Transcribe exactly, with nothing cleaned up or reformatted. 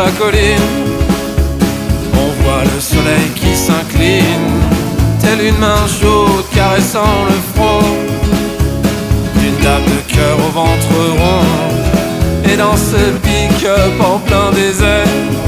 la colline, on voit le soleil qui s'incline, telle une main chaude caressant le front d'une dame de cœur au ventre rond. Et dans ce pick-up en plein désert,